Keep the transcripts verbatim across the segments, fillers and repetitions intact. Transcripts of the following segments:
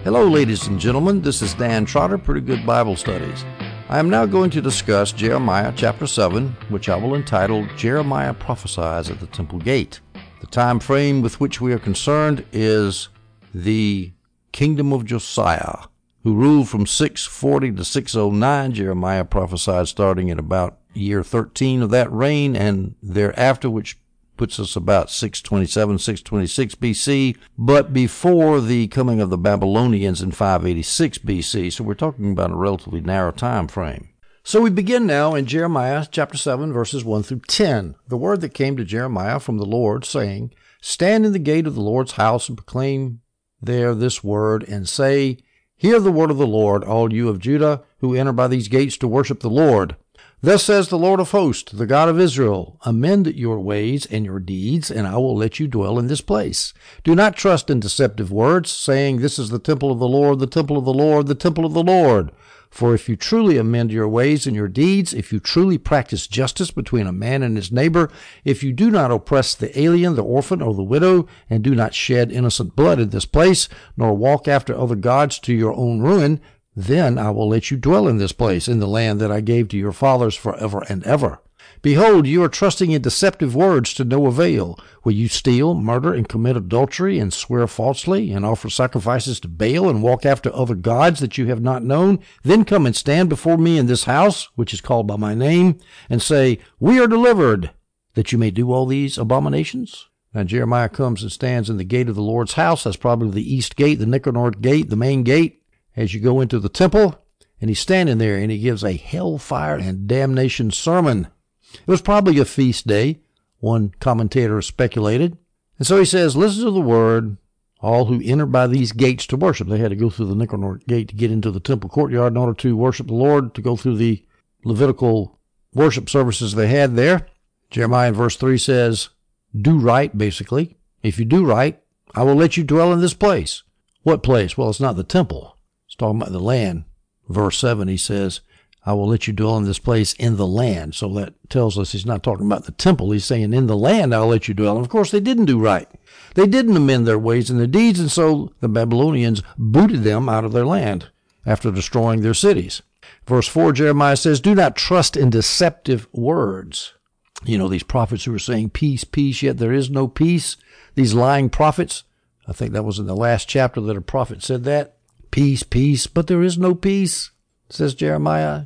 Hello, ladies and gentlemen. This is Dan Trotter, Pretty Good Bible Studies. I am now going to discuss Jeremiah chapter seven, which I will entitle Jeremiah Prophesies at the Temple Gate. The time frame with which we are concerned is the kingdom of Josiah, who ruled from six forty to six oh nine. Jeremiah prophesied starting in about year thirteen of that reign and thereafter, which puts us about six twenty-seven, six twenty-six B C, but before the coming of the Babylonians in five eighty-six B C. So we're talking about a relatively narrow time frame. So we begin now in Jeremiah chapter seven, verses one through ten. The word that came to Jeremiah from the Lord, saying, Stand in the gate of the Lord's house and proclaim there this word, and say, Hear the word of the Lord, all you of Judah, who enter by these gates to worship the Lord. Thus says the Lord of hosts, the God of Israel, Amend your ways and your deeds, and I will let you dwell in this place. Do not trust in deceptive words, saying, This is the temple of the Lord, the temple of the Lord, the temple of the Lord. For if you truly amend your ways and your deeds, if you truly practice justice between a man and his neighbor, if you do not oppress the alien, the orphan, or the widow, and do not shed innocent blood in this place, nor walk after other gods to your own ruin, then I will let you dwell in this place, in the land that I gave to your fathers forever and ever. Behold, you are trusting in deceptive words to no avail. Will you steal, murder, and commit adultery, and swear falsely, and offer sacrifices to Baal, and walk after other gods that you have not known? Then come and stand before me in this house, which is called by my name, and say, We are delivered, that you may do all these abominations? Now Jeremiah comes and stands in the gate of the Lord's house. That's probably the east gate, the Nicanor gate, the main gate, as you go into the temple, and he's standing there, and he gives a hellfire and damnation sermon. It was probably a feast day, one commentator speculated. And so he says, Listen to the word, all who enter by these gates to worship. They had to go through the Nicanor gate to get into the temple courtyard in order to worship the Lord, to go through the Levitical worship services they had there. Jeremiah in verse three says, Do right, basically. If you do right, I will let you dwell in this place. What place? Well, it's not the temple. It's talking about the land. Verse seven, he says, I will let you dwell in this place in the land. So that tells us he's not talking about the temple. He's saying, in the land I'll let you dwell. And of course, they didn't do right. They didn't amend their ways and their deeds, and so the Babylonians booted them out of their land after destroying their cities. Verse four, Jeremiah says, Do not trust in deceptive words. You know, these prophets who are saying peace, peace, yet there is no peace. These lying prophets. I think that was in the last chapter that a prophet said that. Peace, peace, but there is no peace, says Jeremiah.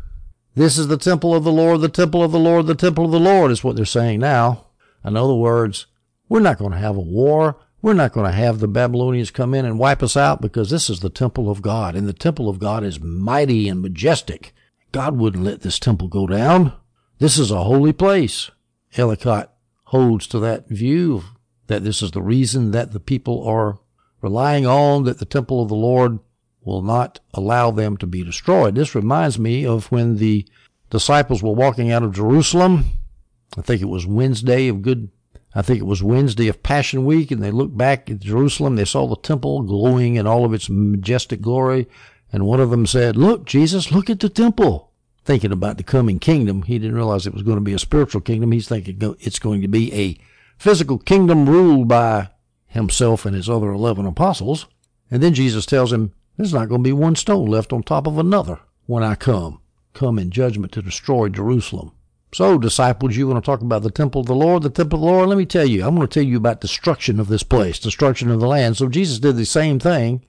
This is the temple of the Lord, the temple of the Lord, the temple of the Lord is what they're saying now. In other words, we're not going to have a war. We're not going to have the Babylonians come in and wipe us out, because this is the temple of God, and the temple of God is mighty and majestic. God wouldn't let this temple go down. This is a holy place. Ellicott holds to that view, that this is the reason that the people are relying on, that the temple of the Lord will not allow them to be destroyed. This reminds me of when the disciples were walking out of Jerusalem. I think it was Wednesday of good, I think it was Wednesday of Passion Week, and they looked back at Jerusalem. They saw the temple glowing in all of its majestic glory, and one of them said, Look, Jesus, look at the temple. Thinking about the coming kingdom. He didn't realize it was going to be a spiritual kingdom. He's thinking it's going to be a physical kingdom ruled by himself and his other eleven apostles. And then Jesus tells him, There's not going to be one stone left on top of another when I come, come in judgment to destroy Jerusalem. So, disciples, you want to talk about the temple of the Lord, the temple of the Lord? Let me tell you, I'm going to tell you about destruction of this place, destruction of the land. So Jesus did the same thing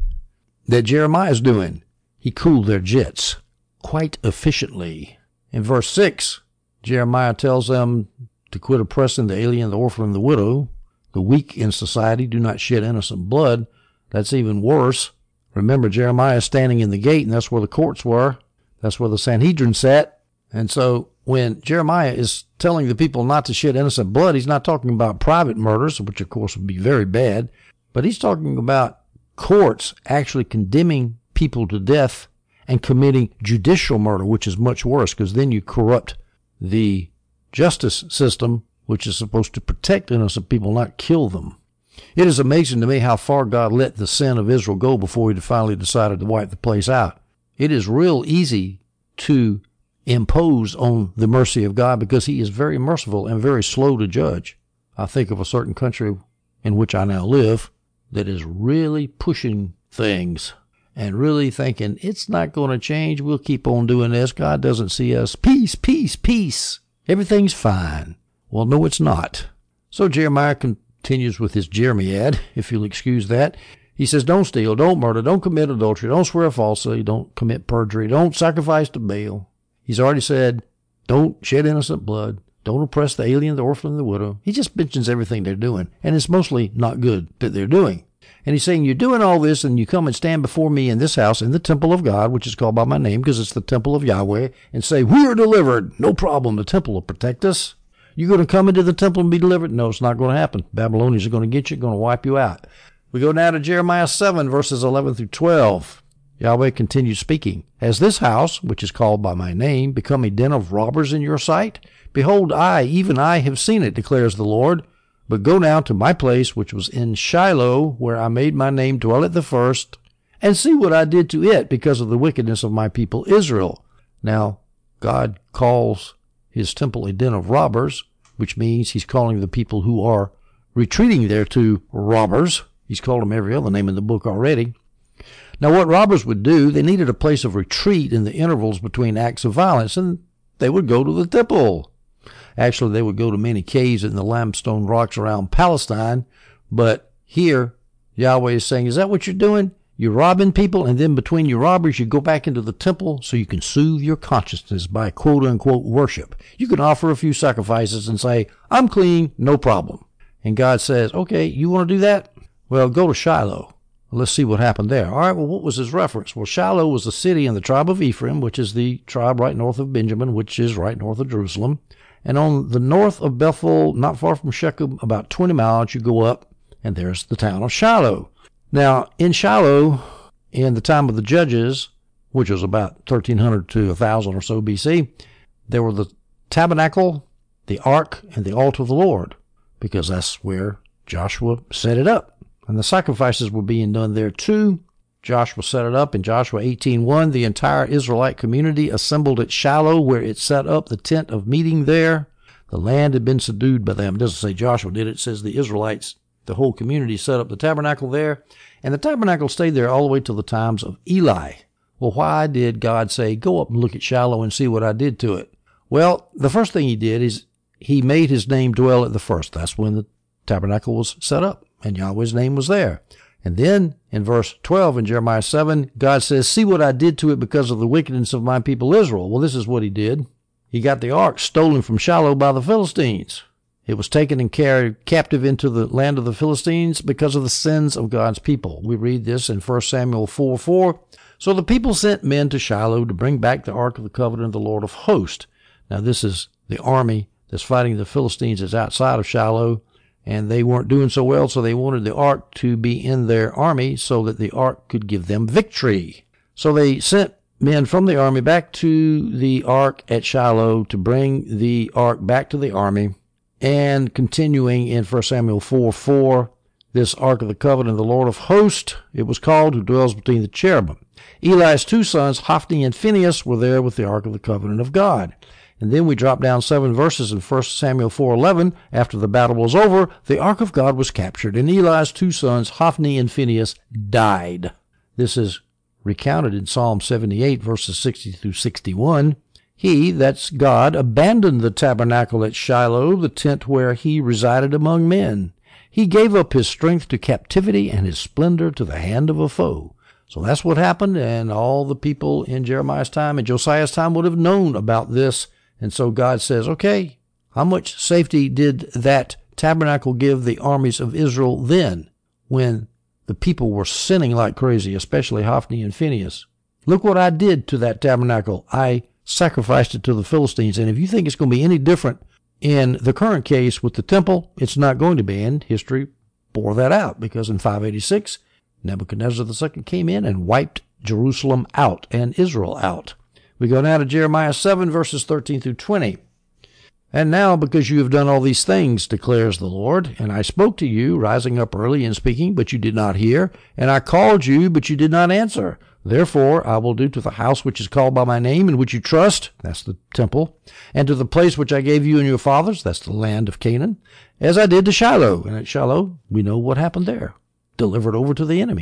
that Jeremiah is doing. He cooled their jets quite efficiently. In verse six, Jeremiah tells them to quit oppressing the alien, the orphan, and the widow. The weak in society do not shed innocent blood. That's even worse. Remember, Jeremiah is standing in the gate, and that's where the courts were. That's where the Sanhedrin sat. And so when Jeremiah is telling the people not to shed innocent blood, he's not talking about private murders, which of course would be very bad, but he's talking about courts actually condemning people to death and committing judicial murder, which is much worse, because then you corrupt the justice system, which is supposed to protect innocent people, not kill them. It is amazing to me how far God let the sin of Israel go before he finally decided to wipe the place out. It is real easy to impose on the mercy of God because he is very merciful and very slow to judge. I think of a certain country in which I now live that is really pushing things and really thinking it's not going to change. We'll keep on doing this. God doesn't see us. Peace, peace, peace. Everything's fine. Well, no, it's not. So Jeremiah continues with his Jeremiad, if you'll excuse that. He says, don't steal, don't murder, don't commit adultery, don't swear falsely, don't commit perjury, don't sacrifice to Baal. He's already said, don't shed innocent blood, don't oppress the alien, the orphan, and the widow. He just mentions everything they're doing, and it's mostly not good that they're doing. And he's saying, you're doing all this, and you come and stand before me in this house, in the temple of God, which is called by my name, because it's the temple of Yahweh, and say, we are delivered. No problem. The temple will protect us. You're going to come into the temple and be delivered? No, it's not going to happen. Babylonians are going to get you, going to wipe you out. We go now to Jeremiah seven, verses eleven through twelve. Yahweh continues speaking. Has this house, which is called by my name, become a den of robbers in your sight? Behold, I, even I, have seen it, declares the Lord. But go now to my place, which was in Shiloh, where I made my name dwell at the first, and see what I did to it because of the wickedness of my people Israel. Now, God calls his temple a den of robbers, which means he's calling the people who are retreating there to robbers. He's called them every other name in the book already. Now, what robbers would do, they needed a place of retreat in the intervals between acts of violence, and they would go to the temple. Actually, they would go to many caves in the limestone rocks around Palestine. But here, Yahweh is saying, is that what you're doing? You're robbing people, and then between your robberies, you go back into the temple so you can soothe your consciousness by quote-unquote worship. You can offer a few sacrifices and say, I'm clean, no problem. And God says, okay, you want to do that? Well, go to Shiloh. Let's see what happened there. All right, well, what was his reference? Well, Shiloh was a city in the tribe of Ephraim, which is the tribe right north of Benjamin, which is right north of Jerusalem. And on the north of Bethel, not far from Shechem, about twenty miles, you go up, and there's the town of Shiloh. Now, in Shiloh, in the time of the Judges, which was about thirteen hundred to one thousand or so B C, there were the tabernacle, the ark, and the altar of the Lord, because that's where Joshua set it up. And the sacrifices were being done there too. Joshua set it up in Joshua eighteen one. The entire Israelite community assembled at Shiloh, where it set up the tent of meeting there. The land had been subdued by them. It doesn't say Joshua did it. It says the Israelites, the whole community, set up the tabernacle there. And the tabernacle stayed there all the way till the times of Eli. Well, why did God say, go up and look at Shiloh and see what I did to it? Well, the first thing he did is he made his name dwell at the first. That's when the tabernacle was set up, and Yahweh's name was there. And then in verse twelve in Jeremiah seven, God says, see what I did to it because of the wickedness of my people Israel. Well, this is what he did. He got the ark stolen from Shiloh by the Philistines. It was taken and carried captive into the land of the Philistines because of the sins of God's people. We read this in First Samuel four four. So the people sent men to Shiloh to bring back the ark of the covenant of the Lord of hosts. Now this is the army that's fighting the Philistines is outside of Shiloh. And they weren't doing so well, so they wanted the ark to be in their army so that the ark could give them victory. So they sent men from the army back to the ark at Shiloh to bring the ark back to the army. And continuing in First Samuel four four, this ark of the covenant of the Lord of hosts, it was called, who dwells between the cherubim. Eli's two sons, Hophni and Phinehas, were there with the ark of the covenant of God. And then we drop down seven verses in First Samuel four eleven. After the battle was over, the ark of God was captured, and Eli's two sons, Hophni and Phinehas, died. This is recounted in Psalm seventy-eight, verses sixty through sixty-one. He, that's God, abandoned the tabernacle at Shiloh, the tent where he resided among men. He gave up his strength to captivity and his splendor to the hand of a foe. So that's what happened, and all the people in Jeremiah's time and Josiah's time would have known about this. And so God says, okay, how much safety did that tabernacle give the armies of Israel then when the people were sinning like crazy, especially Hophni and Phinehas? Look what I did to that tabernacle. I sacrificed it to the Philistines. And if you think it's going to be any different in the current case with the temple, it's not going to be. And history bore that out, because in five eighty-six, Nebuchadnezzar the Second came in and wiped Jerusalem out and Israel out. We go now to Jeremiah seven, verses thirteen through twenty. And now, because you have done all these things, declares the Lord, and I spoke to you, rising up early and speaking, but you did not hear, and I called you, but you did not answer. Therefore I will do to the house which is called by my name, in which you trust, that's the temple, and to the place which I gave you and your fathers, that's the land of Canaan, as I did to Shiloh. And at Shiloh, we know what happened there. Delivered over to the enemy.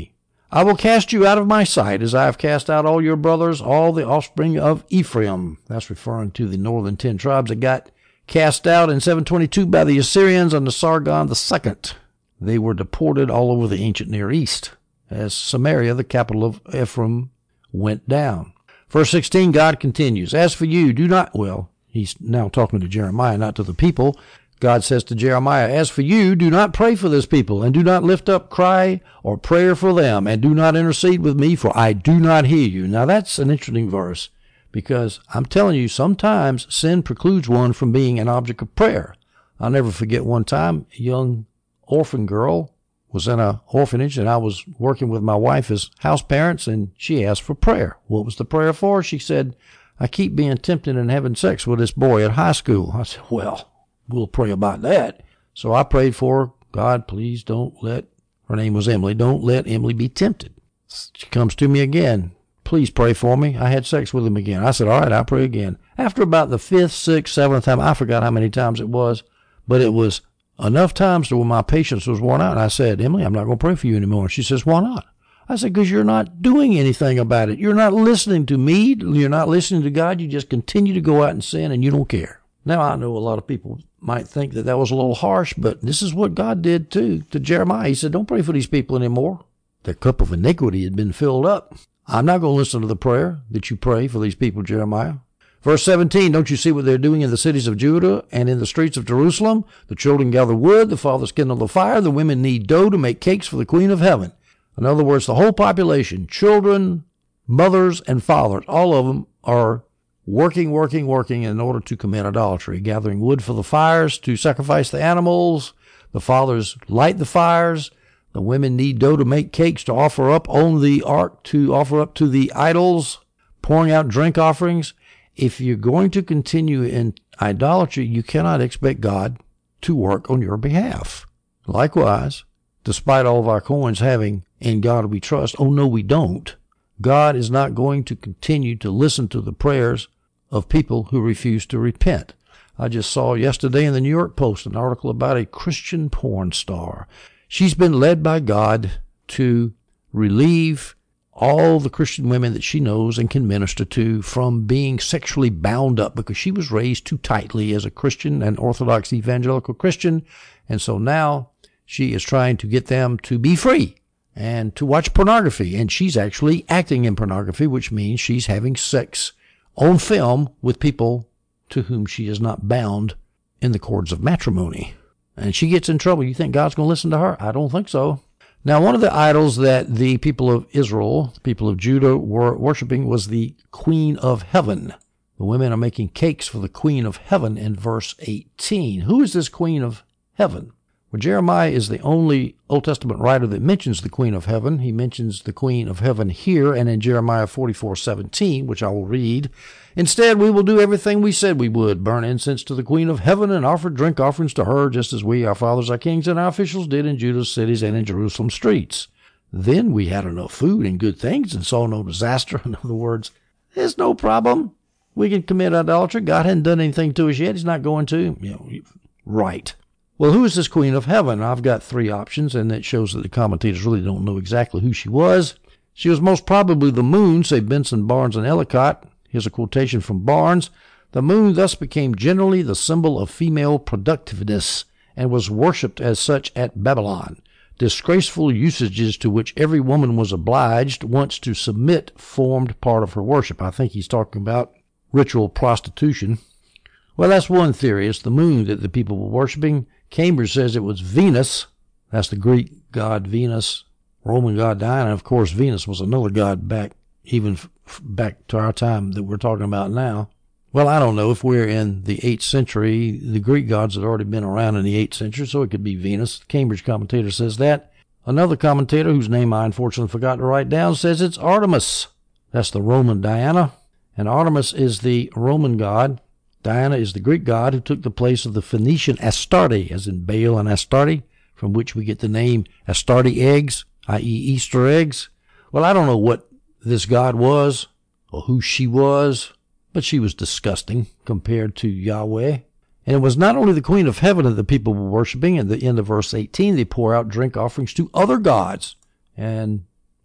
I will cast you out of my sight, as I have cast out all your brothers, all the offspring of Ephraim. That's referring to the northern ten tribes that got cast out in seven twenty-two by the Assyrians under Sargon the Second. They were deported all over the ancient Near East, as Samaria, the capital of Ephraim, went down. Verse sixteen, God continues, as for you, do not, well, he's now talking to Jeremiah, not to the people. God says to Jeremiah, as for you, do not pray for this people, and do not lift up cry or prayer for them, and do not intercede with me, for I do not hear you. Now that's an interesting verse, because I'm telling you, sometimes sin precludes one from being an object of prayer. I'll never forget one time, a young orphan girl was in an orphanage, and I was working with my wife as house parents, and she asked for prayer. What was the prayer for? She said, I keep being tempted and having sex with this boy at high school. I said, well, we'll pray about that. So I prayed for her. God, please don't let, her name was Emily, don't let Emily be tempted. She comes to me again. Please pray for me. I had sex with him again. I said, all right, I'll pray again. After about the fifth, sixth, seventh time, I forgot how many times it was, but it was enough times to where my patience was worn out. And I said, Emily, I'm not going to pray for you anymore. And she says, why not? I said, because you're not doing anything about it. You're not listening to me. You're not listening to God. You just continue to go out and sin, and you don't care. Now, I know a lot of people might think that that was a little harsh, but this is what God did too to Jeremiah. He said, don't pray for these people anymore. Their cup of iniquity had been filled up. I'm not going to listen to the prayer that you pray for these people, Jeremiah. Verse seventeen, don't you see what they're doing in the cities of Judah and in the streets of Jerusalem? The children gather wood, the fathers kindle the fire, the women knead dough to make cakes for the queen of heaven. In other words, the whole population, children, mothers, and fathers, all of them are working, working, working in order to commit idolatry, gathering wood for the fires to sacrifice the animals. The fathers light the fires. The women knead dough to make cakes to offer up on the ark, to offer up to the idols, pouring out drink offerings. If you're going to continue in idolatry, you cannot expect God to work on your behalf. Likewise, despite all of our coins having in God we trust, oh no, we don't. God is not going to continue to listen to the prayers of people who refuse to repent. I just saw yesterday in the New York Post an article about a Christian porn star. She's been led by God to relieve all the Christian women that she knows and can minister to from being sexually bound up, because she was raised too tightly as a Christian, an Orthodox evangelical Christian. And so now she is trying to get them to be free and to watch pornography. And she's actually acting in pornography, which means she's having sex on film with people to whom she is not bound in the cords of matrimony. And she gets in trouble. You think God's going to listen to her? I don't think so. Now, one of the idols that the people of Israel, the people of Judah, were worshiping was the Queen of Heaven. The women are making cakes for the Queen of Heaven in verse eighteen. Who is this Queen of Heaven? Well, Jeremiah is the only Old Testament writer that mentions the Queen of Heaven. He mentions the Queen of Heaven here and in Jeremiah forty-four seventeen, which I will read. Instead, we will do everything we said we would, burn incense to the Queen of Heaven and offer drink offerings to her, just as we, our fathers, our kings, and our officials did in Judah's cities and in Jerusalem's streets. Then we had enough food and good things and saw no disaster. In other words, there's no problem. We can commit idolatry. God hadn't done anything to us yet. He's not going to. You know, right. Well, who is this Queen of Heaven? I've got three options, and it shows that the commentators really don't know exactly who she was. She was most probably the moon, say Benson, Barnes, and Ellicott. Here's a quotation from Barnes. The moon thus became generally the symbol of female productiveness and was worshipped as such at Babylon. Disgraceful usages to which every woman was obliged once to submit formed part of her worship. I think he's talking about ritual prostitution. Well, that's one theory. It's the moon that the people were worshiping. Cambridge says it was Venus. That's the Greek god Venus, Roman god Diana. Of course, Venus was another god back, even f- back to our time that we're talking about now. Well, I don't know if we're in the eighth century. The Greek gods had already been around in the eighth century, so it could be Venus. The Cambridge commentator says that. Another commentator, whose name I unfortunately forgot to write down, says it's Artemis. That's the Roman Diana. And Artemis is the Roman god. Diana is the Greek god who took the place of the Phoenician Astarte, as in Baal and Astarte, from which we get the name Astarte eggs, that is. Easter eggs. Well, I don't know what this god was or who she was, but she was disgusting compared to Yahweh. And it was not only the Queen of Heaven that the people were worshiping. At the end of verse eighteen, they pour out drink offerings to other gods. And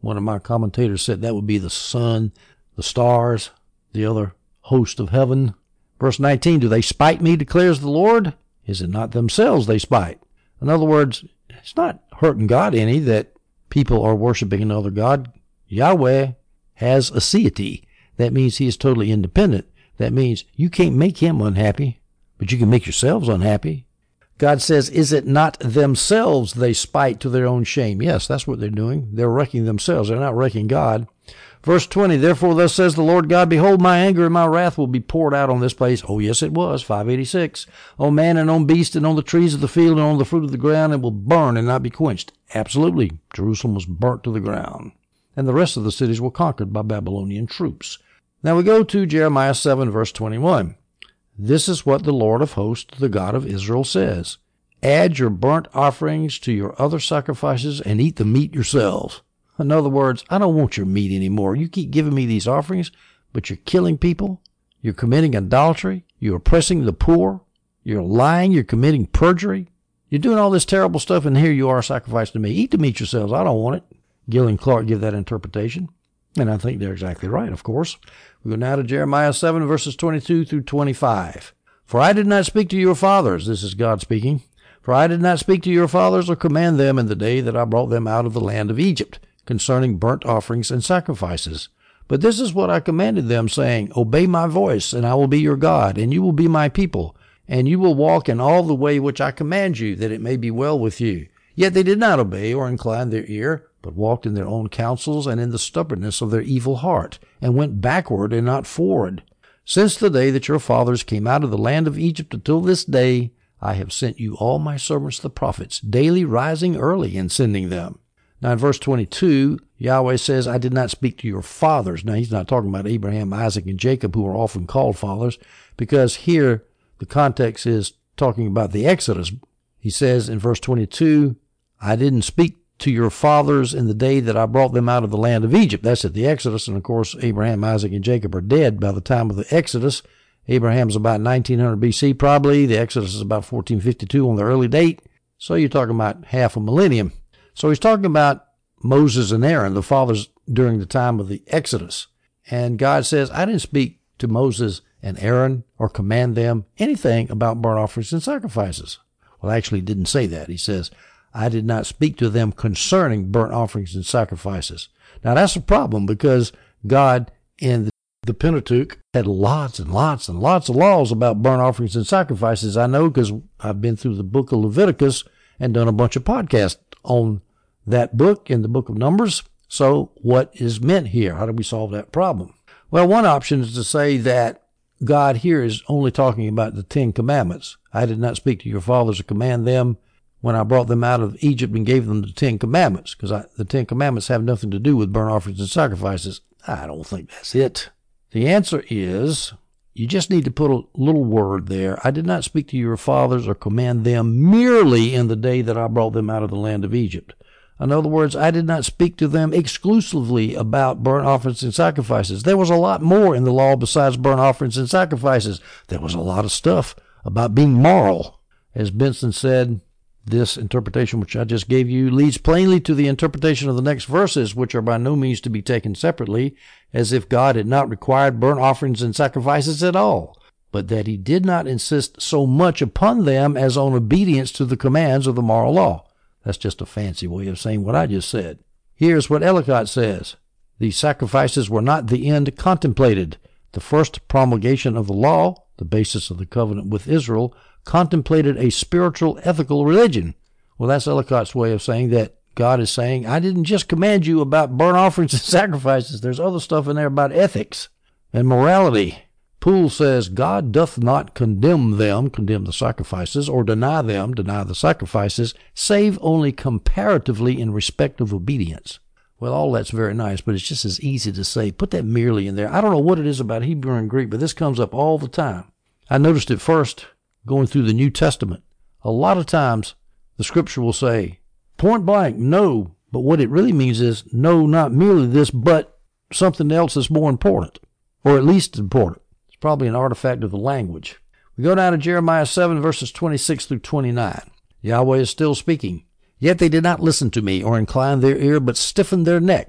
One of my commentators said that would be the sun, the stars, the other host of heaven. Verse nineteen, do they spite me, declares the Lord? Is it not themselves they spite? In other words, it's not hurting God any that people are worshiping another God. Yahweh has a deity. That means he is totally independent. That means you can't make him unhappy, but you can make yourselves unhappy. God says, is it not themselves they spite to their own shame? Yes, that's what they're doing. They're wrecking themselves. They're not wrecking God. Verse twenty, therefore thus says the Lord God, behold, my anger and my wrath will be poured out on this place. Oh, yes, it was, five eighty-six. On man and on beast and on the trees of the field and on the fruit of the ground, it will burn and not be quenched. Absolutely. Jerusalem was burnt to the ground. And the rest of the cities were conquered by Babylonian troops. Now we go to Jeremiah seven, verse twenty-one. This is what the Lord of hosts, the God of Israel, says. Add your burnt offerings to your other sacrifices and eat the meat yourselves. In other words, I don't want your meat anymore. You keep giving me these offerings, but you're killing people. You're committing adultery. You're oppressing the poor. You're lying. You're committing perjury. You're doing all this terrible stuff, and here you are sacrificing to me. Eat the meat yourselves. I don't want it. Gill and Clark give that interpretation, and I think they're exactly right, of course. We go now to Jeremiah seven, verses twenty-two through twenty-five. For I did not speak to your fathers, this is God speaking, for I did not speak to your fathers or command them in the day that I brought them out of the land of Egypt, concerning burnt offerings and sacrifices. But this is what I commanded them, saying, obey my voice, and I will be your God, and you will be my people, and you will walk in all the way which I command you, that it may be well with you. Yet they did not obey or incline their ear, but walked in their own counsels and in the stubbornness of their evil heart, and went backward and not forward. Since the day that your fathers came out of the land of Egypt until this day, I have sent you all my servants the prophets, daily rising early and sending them. Now in verse twenty-two, Yahweh says, I did not speak to your fathers. Now he's not talking about Abraham, Isaac, and Jacob, who are often called fathers, because here the context is talking about the Exodus. He says in verse twenty-two, I didn't speak to your fathers in the day that I brought them out of the land of Egypt. That's at the Exodus, and of course Abraham, Isaac, and Jacob are dead by the time of the Exodus. Abraham's about nineteen hundred B C probably. The Exodus is about fourteen fifty-two on the early date. So you're talking about half a millennium. So he's talking about Moses and Aaron, the fathers during the time of the Exodus. And God says, I didn't speak to Moses and Aaron or command them anything about burnt offerings and sacrifices. Well, actually he didn't say that. He says, I did not speak to them concerning burnt offerings and sacrifices. Now that's a problem, because God in the Pentateuch had lots and lots and lots of laws about burnt offerings and sacrifices. I know because I've been through the book of Leviticus and done a bunch of podcasts on that book in the book of Numbers. So what is meant here? How do we solve that problem? Well, one option is to say that God here is only talking about the Ten Commandments. I did not speak to your fathers or command them when I brought them out of Egypt and gave them the Ten Commandments, because the Ten Commandments have nothing to do with burnt offerings and sacrifices. I don't think that's it. The answer is, you just need to put a little word there. I did not speak to your fathers or command them merely in the day that I brought them out of the land of Egypt. In other words, I did not speak to them exclusively about burnt offerings and sacrifices. There was a lot more in the law besides burnt offerings and sacrifices. There was a lot of stuff about being moral. As Benson said, this interpretation which I just gave you leads plainly to the interpretation of the next verses, which are by no means to be taken separately, as if God had not required burnt offerings and sacrifices at all, but that he did not insist so much upon them as on obedience to the commands of the moral law. That's just a fancy way of saying what I just said. Here's what Ellicott says. These sacrifices were not the end contemplated. The first promulgation of the law, the basis of the covenant with Israel, contemplated a spiritual, ethical religion. Well, that's Ellicott's way of saying that God is saying, I didn't just command you about burnt offerings and sacrifices. There's other stuff in there about ethics and morality. Poole says, God doth not condemn them, condemn the sacrifices, or deny them, deny the sacrifices, save only comparatively in respect of obedience. Well, all that's very nice, but it's just as easy to say, put that merely in there. I don't know what it is about Hebrew and Greek, but this comes up all the time. I noticed it first going through the New Testament. A lot of times the scripture will say, point blank, no, but what it really means is, no, not merely this, but something else that's more important, or at least important. It's probably an artifact of the language. We go down to Jeremiah seven, verses twenty-six through twenty-nine. Yahweh is still speaking. Yet they did not listen to me or incline their ear, but stiffened their neck.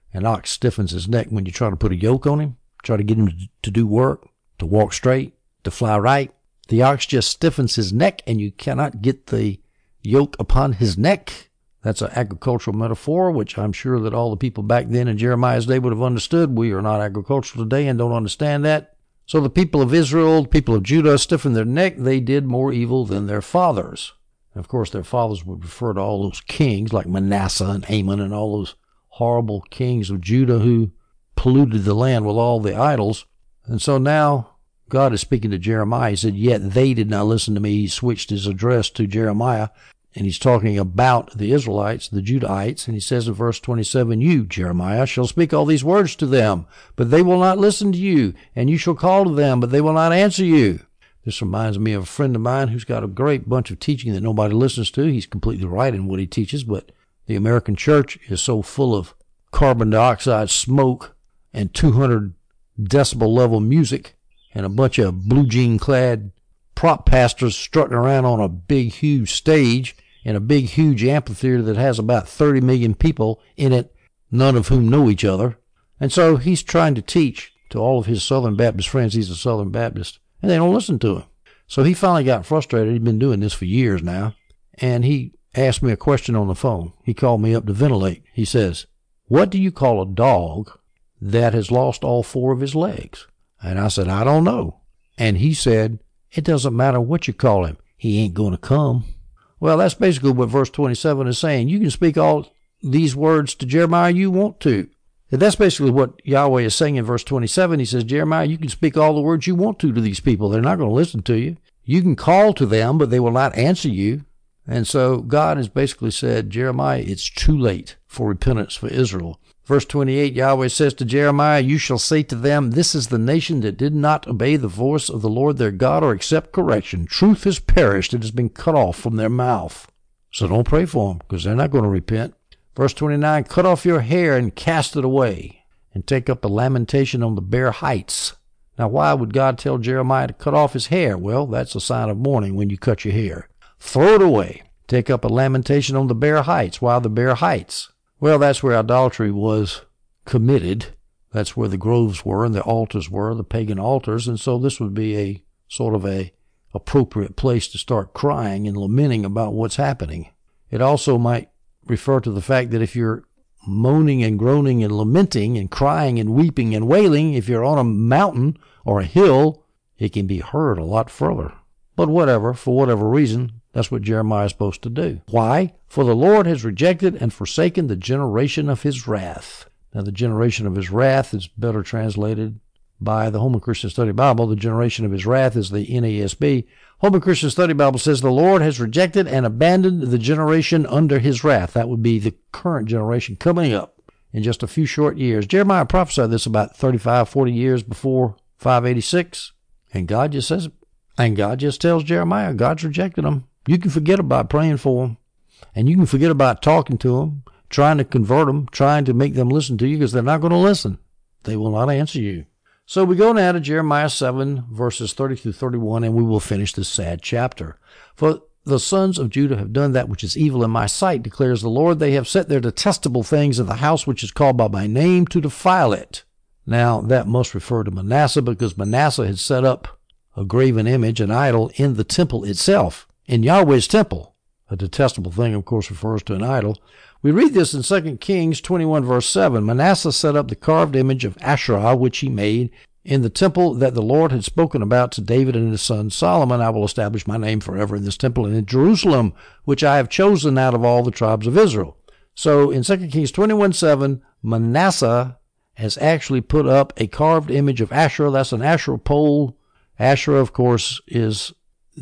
An ox stiffens his neck when you try to put a yoke on him, try to get him to do work, to walk straight, to fly right. The ox just stiffens his neck, and you cannot get the yoke upon his neck. That's an agricultural metaphor, which I'm sure that all the people back then in Jeremiah's day would have understood. We are not agricultural today and don't understand that. So the people of Israel, the people of Judah, stiffened their neck. They did more evil than their fathers. And of course, their fathers would refer to all those kings like Manasseh and Amon and all those horrible kings of Judah who polluted the land with all the idols. And so now God is speaking to Jeremiah. He said, yet they did not listen to me. He switched his address to Jeremiah, and he's talking about the Israelites, the Judahites. And he says in verse twenty-seven, you, Jeremiah, shall speak all these words to them, but they will not listen to you. And you shall call to them, but they will not answer you. This reminds me of a friend of mine who's got a great bunch of teaching that nobody listens to. He's completely right in what he teaches, but the American church is so full of carbon dioxide smoke and two hundred decibel level music and a bunch of blue jean clad prop pastors strutting around on a big, huge stage in a big, huge amphitheater that has about thirty million people in it, none of whom know each other. And so he's trying to teach to all of his Southern Baptist friends. He's a Southern Baptist, and they don't listen to him. So he finally got frustrated. He'd been doing this for years now, and he asked me a question on the phone. He called me up to ventilate. He says, what do you call a dog that has lost all four of his legs? And I said, I don't know. And he said, it doesn't matter what you call him. He ain't going to come. Well, that's basically what verse twenty-seven is saying. You can speak all these words to Jeremiah you want to. And that's basically what Yahweh is saying in verse twenty-seven. He says, Jeremiah, you can speak all the words you want to to these people. They're not going to listen to you. You can call to them, but they will not answer you. And so God has basically said, Jeremiah, it's too late for repentance for Israel. Verse twenty-eight, Yahweh says to Jeremiah, you shall say to them, this is the nation that did not obey the voice of the Lord their God or accept correction. Truth has perished. It has been cut off from their mouth. So don't pray for them, because they're not going to repent. Verse twenty-nine, cut off your hair and cast it away, and take up a lamentation on the bare heights. Now, why would God tell Jeremiah to cut off his hair? Well, that's a sign of mourning when you cut your hair. Throw it away. Take up a lamentation on the bare heights. Why the bare heights? Well, that's where idolatry was committed. That's where the groves were and the altars were, the pagan altars. And so this would be a sort of a appropriate place to start crying and lamenting about what's happening. It also might refer to the fact that if you're moaning and groaning and lamenting and crying and weeping and wailing, if you're on a mountain or a hill, it can be heard a lot further. But whatever, for whatever reason, that's what Jeremiah is supposed to do. Why? For the Lord has rejected and forsaken the generation of his wrath. Now, the generation of his wrath is better translated by the Holman Christian Study Bible. The generation of his wrath is the N A S B. Holman Christian Study Bible says the Lord has rejected and abandoned the generation under his wrath. That would be the current generation coming up in just a few short years. Jeremiah prophesied this about thirty-five, forty years before five eighty-six. And God just says, and God just tells Jeremiah, God's rejected them. You can forget about praying for them, and you can forget about talking to them, trying to convert them, trying to make them listen to you, because they're not going to listen. They will not answer you. So we go now to Jeremiah seven, verses thirty through thirty-one, and we will finish this sad chapter. For the sons of Judah have done that which is evil in my sight, declares the Lord. They have set their detestable things in the house which is called by my name to defile it. Now, that must refer to Manasseh, because Manasseh had set up a graven image, an idol, in the temple itself, in Yahweh's temple. A detestable thing, of course, refers to an idol. We read this in Second Kings twenty-one, verse seven. Manasseh set up the carved image of Asherah, which he made in the temple that the Lord had spoken about to David and his son Solomon. I will establish my name forever in this temple and in Jerusalem, which I have chosen out of all the tribes of Israel. So in Second Kings twenty-one, seven, Manasseh has actually put up a carved image of Asherah. That's an Asherah pole. Asherah, of course, is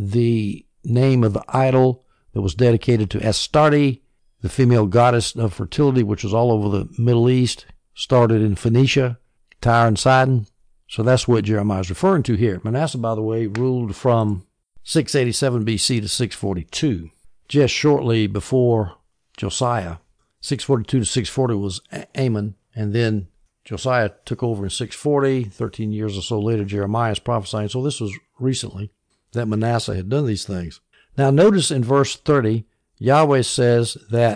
the name of the idol that was dedicated to Astarte, the female goddess of fertility, which was all over the Middle East, started in Phoenicia, Tyre and Sidon. So that's what Jeremiah is referring to here. Manasseh, by the way, ruled from six eighty-seven B C to six forty-two, just shortly before Josiah. six forty-two to six forty was Amon, and then Josiah took over in six forty. thirteen years or so later, Jeremiah is prophesying. So this was recently that Manasseh had done these things. Now notice in verse thirty, Yahweh says that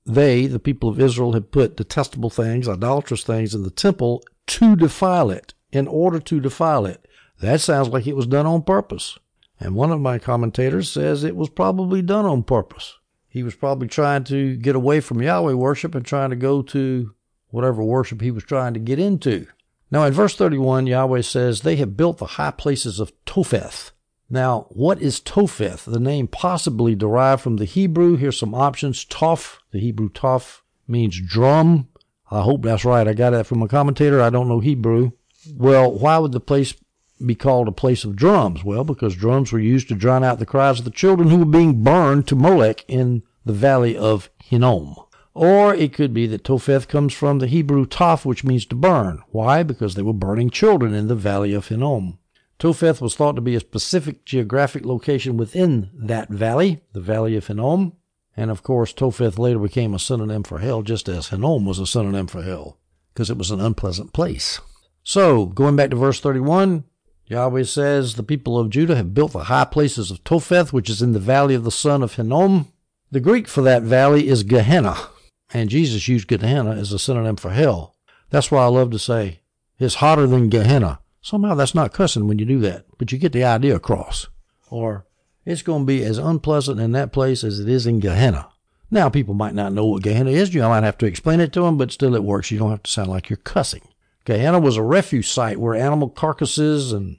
they, the people of Israel, had put detestable things, idolatrous things in the temple to defile it, in order to defile it. That sounds like it was done on purpose. And one of my commentators says it was probably done on purpose. He was probably trying to get away from Yahweh worship and trying to go to whatever worship he was trying to get into. Now in verse thirty-one, Yahweh says, they have built the high places of Topheth. Now, what is Topheth? The name possibly derived from the Hebrew. Here's some options. Toph, the Hebrew Toph, means drum. I hope that's right. I got that from a commentator. I don't know Hebrew. Well, why would the place be called a place of drums? Well, because drums were used to drown out the cries of the children who were being burned to Molech in the valley of Hinnom. Or it could be that Topheth comes from the Hebrew Toph, which means to burn. Why? Because they were burning children in the valley of Hinnom. Topheth was thought to be a specific geographic location within that valley, the valley of Hinnom. And of course, Topheth later became a synonym for hell, just as Hinnom was a synonym for hell, because it was an unpleasant place. So, going back to verse thirty-one, Yahweh says, the people of Judah have built the high places of Topheth, which is in the valley of the son of Hinnom. The Greek for that valley is Gehenna, and Jesus used Gehenna as a synonym for hell. That's why I love to say, it's hotter than Gehenna. Somehow that's not cussing when you do that, but you get the idea across. Or, it's going to be as unpleasant in that place as it is in Gehenna. Now, people might not know what Gehenna is. You might have to explain it to them, but still it works. You don't have to sound like you're cussing. Gehenna was a refuge site where animal carcasses and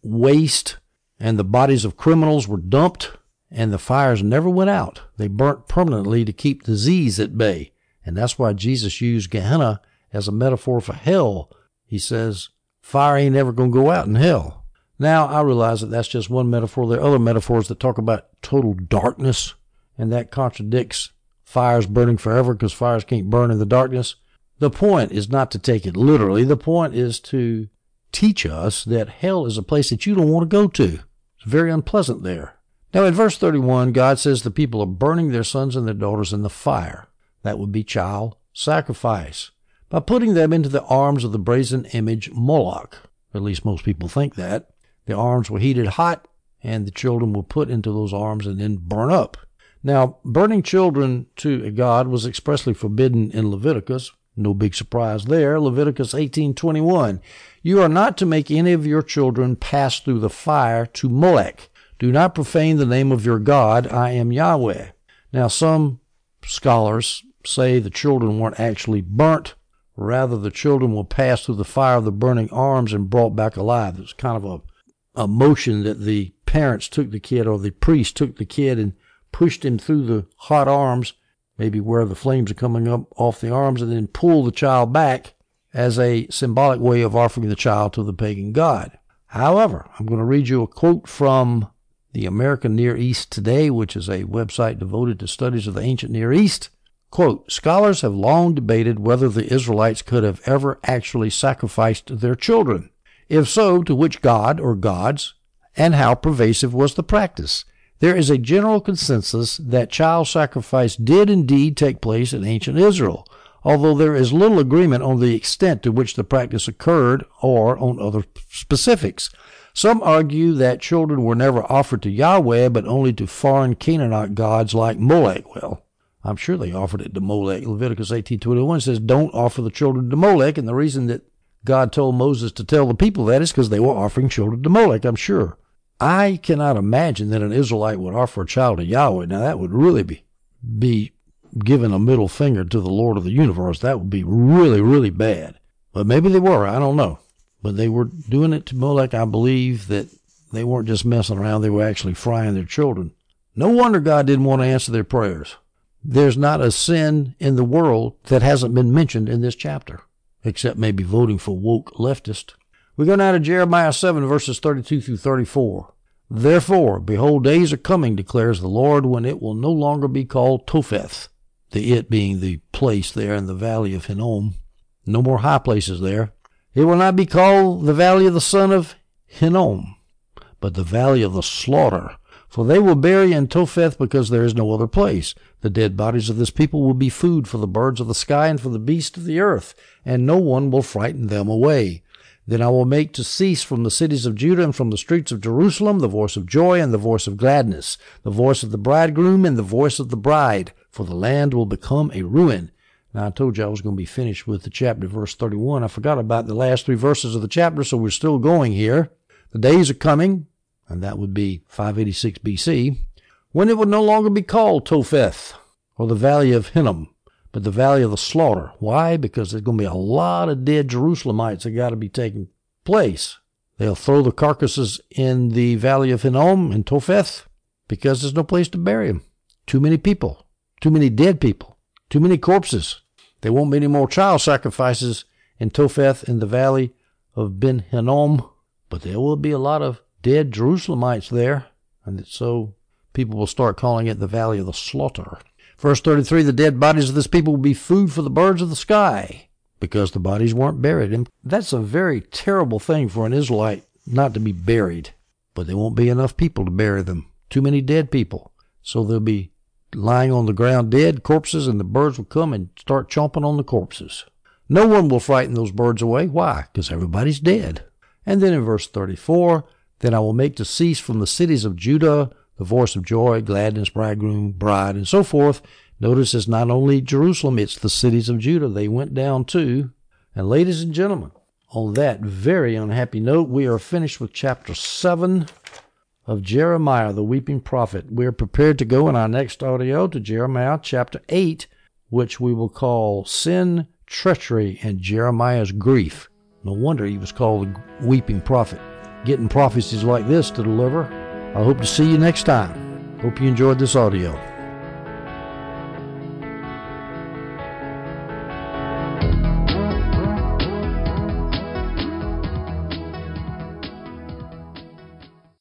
waste and the bodies of criminals were dumped, and the fires never went out. They burnt permanently to keep disease at bay. And that's why Jesus used Gehenna as a metaphor for hell. He says, fire ain't ever going to go out in hell. Now, I realize that that's just one metaphor. There are other metaphors that talk about total darkness, and that contradicts fires burning forever because fires can't burn in the darkness. The point is not to take it literally. The point is to teach us that hell is a place that you don't want to go to. It's very unpleasant there. Now, in verse thirty-one, God says the people are burning their sons and their daughters in the fire. That would be child sacrifice, by putting them into the arms of the brazen image Moloch. At least most people think that. The arms were heated hot, and the children were put into those arms and then burn up. Now, burning children to a god was expressly forbidden in Leviticus. No big surprise there. Leviticus eighteen twenty-one. You are not to make any of your children pass through the fire to Molech. Do not profane the name of your God. I am Yahweh. Now, some scholars say the children weren't actually burnt. Rather, the children will pass through the fire of the burning arms and brought back alive. It's kind of a, a motion that the parents took the kid, or the priest took the kid and pushed him through the hot arms, maybe where the flames are coming up off the arms, and then pull the child back as a symbolic way of offering the child to the pagan god. However, I'm going to read you a quote from the American Near East Today, which is a website devoted to studies of the ancient Near East. Quote, scholars have long debated whether the Israelites could have ever actually sacrificed their children. If so, to which god or gods, and how pervasive was the practice? There is a general consensus that child sacrifice did indeed take place in ancient Israel, although there is little agreement on the extent to which the practice occurred or on other specifics. Some argue that children were never offered to Yahweh, but only to foreign Canaanite gods like Molech. Well, I'm sure they offered it to Molech. Leviticus eighteen twenty-one says, don't offer the children to Molech, and the reason that God told Moses to tell the people that is because they were offering children to Molech, I'm sure. I cannot imagine that an Israelite would offer a child to Yahweh. Now, that would really be, be giving a middle finger to the Lord of the universe. That would be really, really bad. But maybe they were. I don't know. But they were doing it to Molech. I believe that they weren't just messing around. They were actually frying their children. No wonder God didn't want to answer their prayers. There's not a sin in the world that hasn't been mentioned in this chapter, except maybe voting for woke leftist. We go now to Jeremiah seven, verses thirty-two through thirty-four. Therefore, behold, days are coming, declares the Lord, when it will no longer be called Topheth, the it being the place there in the valley of Hinnom. No more high places there. It will not be called the valley of the son of Hinnom, but the valley of the slaughter. For they will bury in Topheth because there is no other place. The dead bodies of this people will be food for the birds of the sky and for the beasts of the earth, and no one will frighten them away. Then I will make to cease from the cities of Judah and from the streets of Jerusalem the voice of joy and the voice of gladness, the voice of the bridegroom and the voice of the bride. for the land will become a ruin. Now, I told you I was going to be finished with the chapter, verse thirty-one. I forgot about the last three verses of the chapter, so we're still going here. The days are coming, and that would be five eighty-six B C, when it would no longer be called Topheth, or the valley of Hinnom, but the valley of the slaughter. Why? Because there's going to be a lot of dead Jerusalemites that got to be taking place. They'll throw the carcasses in the valley of Hinnom and Topheth because there's no place to bury them. Too many people. Too many dead people. Too many corpses. There won't be any more child sacrifices in Topheth in the valley of Ben Hinnom, but there will be a lot of dead Jerusalemites there, and so people will start calling it the valley of the slaughter. Verse thirty-three, the dead bodies of this people will be food for the birds of the sky, because the bodies weren't buried. And that's a very terrible thing for an Israelite, not to be buried. But there won't be enough people to bury them. Too many dead people. So they'll be lying on the ground dead, corpses, and the birds will come and start chomping on the corpses. No one will frighten those birds away. Why? Because everybody's dead. And then in verse thirty-four, then I will make to cease from the cities of Judah the voice of joy, gladness, bridegroom, bride, and so forth. Notice it's not only Jerusalem, it's the cities of Judah. They went down too. And ladies and gentlemen, on that very unhappy note, we are finished with chapter seven of Jeremiah, the weeping prophet. We are prepared to go in our next audio to Jeremiah chapter eight, which we will call Sin, Treachery, and Jeremiah's Grief. No wonder he was called the weeping prophet. Getting prophecies like this to deliver. I hope to see you next time. Hope you enjoyed this audio.